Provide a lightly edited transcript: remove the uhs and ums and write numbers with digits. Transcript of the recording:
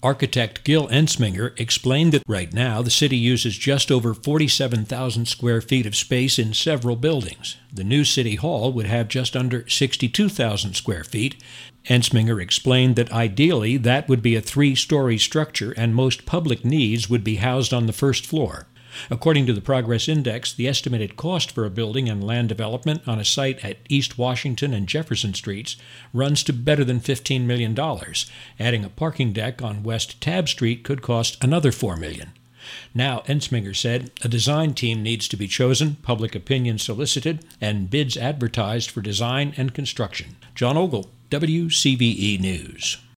Architect Gil Ensminger explained that right now the city uses just over 47,000 square feet of space in several buildings. The new city hall would have just under 62,000 square feet. Ensminger explained that ideally that would be a 3-story structure and most public needs would be housed on the first floor. According to the Progress Index, the estimated cost for a building and land development on a site at East Washington and Jefferson Streets runs to better than $15 million. Adding a parking deck on West Tabb Street could cost another $4 million. Now, Ensminger said, a design team needs to be chosen, public opinion solicited, and bids advertised for design and construction. John Ogle, WCVE News.